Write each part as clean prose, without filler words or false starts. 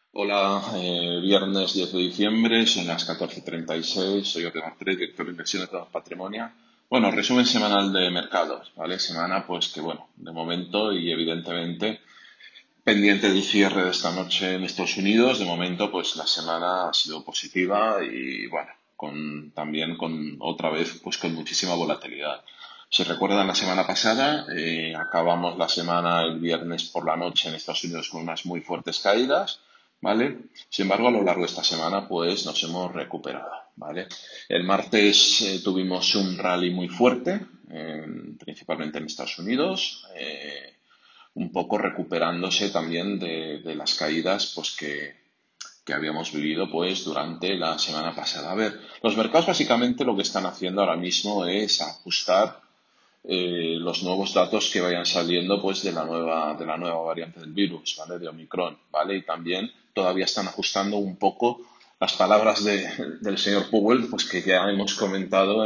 Hola, viernes 10 de diciembre, son las 14:36, soy Ortega 3, director de inversiones de Patrimonio. Bueno, resumen semanal de mercados, ¿vale? Semana, pues que bueno, de momento y evidentemente pendiente del cierre de esta noche en Estados Unidos, de momento pues la semana ha sido positiva y bueno, también con otra vez pues con muchísima volatilidad. Si recuerdan la semana pasada, acabamos la semana el viernes por la noche en Estados Unidos con unas muy fuertes caídas, ¿vale? Sin embargo, a lo largo de esta semana pues nos hemos recuperado, ¿vale? El martes tuvimos un rally muy fuerte, principalmente en Estados Unidos. Un poco recuperándose también de las caídas pues que habíamos vivido pues durante la semana pasada. A ver, los mercados básicamente lo que están haciendo ahora mismo es ajustar los nuevos datos que vayan saliendo pues de la nueva variante del virus, ¿vale? De Omicron, ¿vale? Y también todavía están ajustando un poco las palabras del señor Powell, pues que ya hemos comentado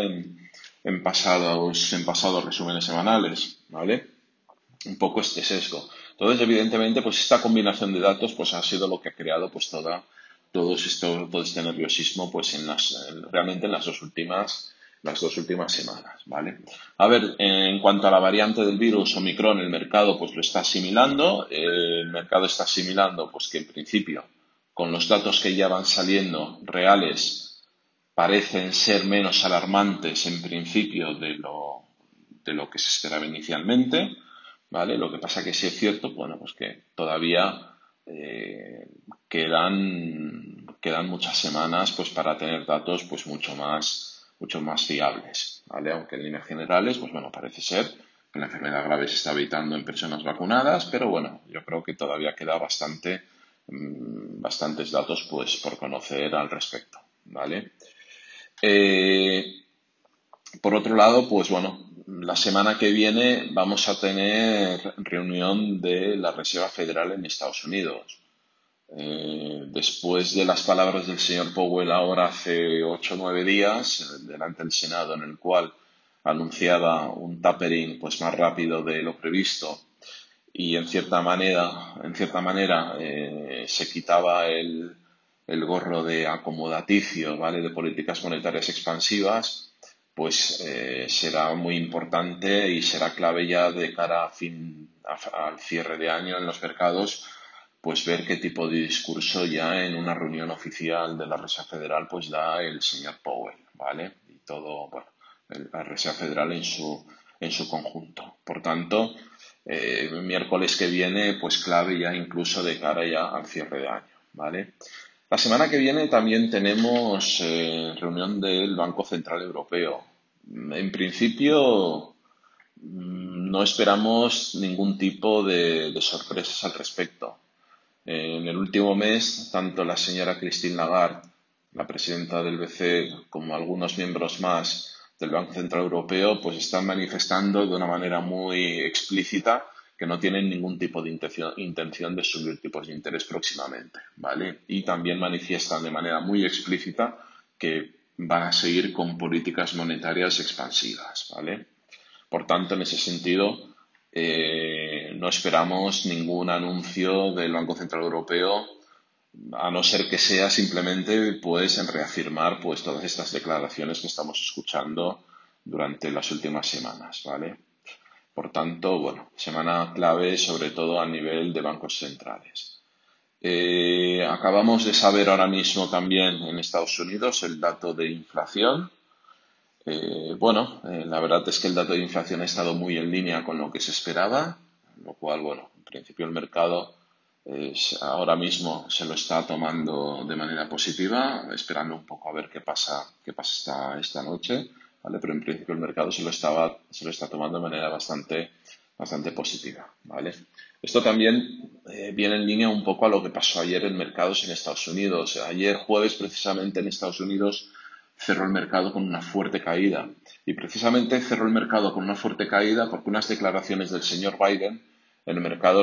en pasados resúmenes semanales, ¿vale? Un poco este sesgo. Entonces, evidentemente, pues esta combinación de datos pues ha sido lo que ha creado pues todo este nerviosismo pues realmente en las dos últimas semanas, ¿vale? A ver, en cuanto a la variante del virus Omicron, el mercado pues lo está asimilando. El mercado está asimilando pues que en principio, con los datos que ya van saliendo reales, parecen ser menos alarmantes en principio de lo que se esperaba inicialmente, ¿vale? Lo que pasa que sí es cierto, bueno, pues que todavía eh, quedan muchas semanas pues para tener datos pues mucho más fiables, ¿vale? Aunque en líneas generales, pues bueno, parece ser que la enfermedad grave se está evitando en personas vacunadas, pero bueno, yo creo que todavía queda bastantes datos pues por conocer al respecto, ¿vale? Eh, por otro lado, pues bueno, la semana que viene vamos a tener reunión de la Reserva Federal en Estados Unidos. Después de las palabras del señor Powell ahora hace 8 o 9 días, delante del Senado, en el cual anunciaba un tapering pues más rápido de lo previsto y en cierta manera se quitaba el gorro de acomodaticio, ¿vale? De políticas monetarias expansivas, pues será muy importante y será clave ya de cara al cierre de año en los mercados, pues ver qué tipo de discurso ya en una reunión oficial de la Reserva Federal pues da el señor Powell, ¿vale? Y todo, bueno, la Reserva Federal en su conjunto. Por tanto, miércoles que viene, pues clave ya incluso de cara ya al cierre de año, ¿vale? La semana que viene también tenemos reunión del Banco Central Europeo. En principio, no esperamos ningún tipo de sorpresas al respecto. En el último mes, tanto la señora Christine Lagarde, la presidenta del BCE, como algunos miembros más del Banco Central Europeo, pues están manifestando de una manera muy explícita que no tienen ningún tipo de intención de subir tipos de interés próximamente, ¿vale? Y también manifiestan de manera muy explícita que van a seguir con políticas monetarias expansivas, ¿vale? Por tanto, en ese sentido, no esperamos ningún anuncio del Banco Central Europeo, a no ser que sea simplemente pues en reafirmar pues todas estas declaraciones que estamos escuchando durante las últimas semanas, ¿vale? Por tanto, bueno, semana clave sobre todo a nivel de bancos centrales. Acabamos de saber ahora mismo también en Estados Unidos el dato de inflación. Bueno, la verdad es que el dato de inflación ha estado muy en línea con lo que se esperaba, lo cual, bueno, en principio el mercado ahora mismo se lo está tomando de manera positiva, esperando un poco a ver qué pasa esta noche, ¿vale? Pero en principio el mercado se lo está tomando de manera bastante positiva, ¿vale? Esto también viene en línea un poco a lo que pasó ayer en mercados en Estados Unidos. Ayer jueves, precisamente en Estados Unidos, cerró el mercado con una fuerte caída. Y precisamente cerró el mercado con una fuerte caída porque unas declaraciones del señor Biden en el mercado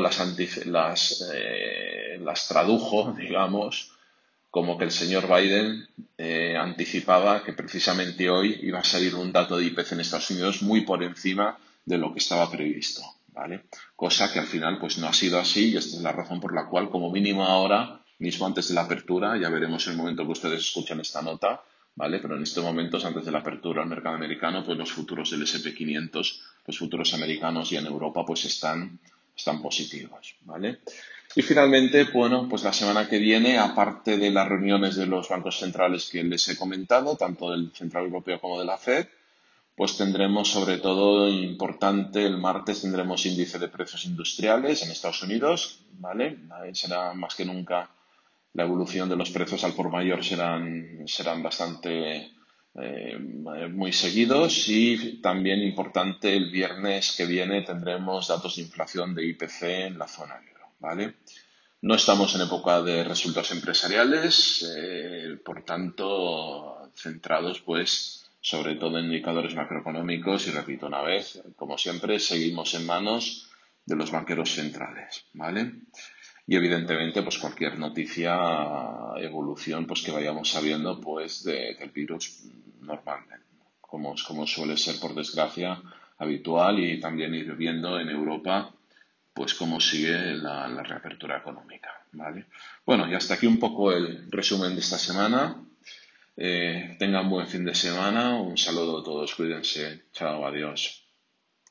las tradujo, digamos, como que el señor Biden anticipaba que precisamente hoy iba a salir un dato de IPC en Estados Unidos muy por encima de lo que estaba previsto, ¿vale? Cosa que al final pues no ha sido así y esta es la razón por la cual como mínimo ahora mismo antes de la apertura, ya veremos el momento que ustedes escuchan esta nota, ¿vale? Pero en estos momentos, antes de la apertura al mercado americano, pues los futuros del S&P 500, los futuros americanos y en Europa, pues están positivos, ¿vale? Y finalmente, bueno, pues la semana que viene, aparte de las reuniones de los bancos centrales que les he comentado, tanto del Central Europeo como de la Fed, pues tendremos sobre todo importante el martes tendremos índice de precios industriales en Estados Unidos, ¿vale? Ahí será más que nunca la evolución de los precios al por mayor serán bastante muy seguidos y también importante el viernes que viene tendremos datos de inflación de IPC en la zona euro, ¿vale? No estamos en época de resultados empresariales, por tanto, centrados pues sobre todo en indicadores macroeconómicos y repito una vez, como siempre, seguimos en manos de los banqueros centrales, ¿vale? Y evidentemente, pues cualquier noticia, evolución, pues que vayamos sabiendo pues del virus normalmente, como suele ser por desgracia habitual y también ir viendo en Europa pues cómo sigue la reapertura económica, ¿vale? Bueno, y hasta aquí un poco el resumen de esta semana. Tengan buen fin de semana. Un saludo a todos. Cuídense. Chao, adiós.